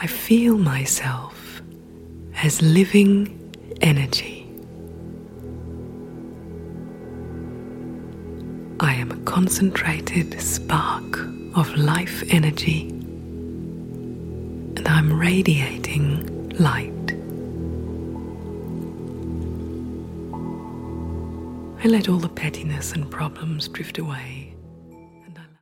I feel myself as living energy. I am a concentrated spark of life energy, and I'm radiating light. I let all the pettiness and problems drift away.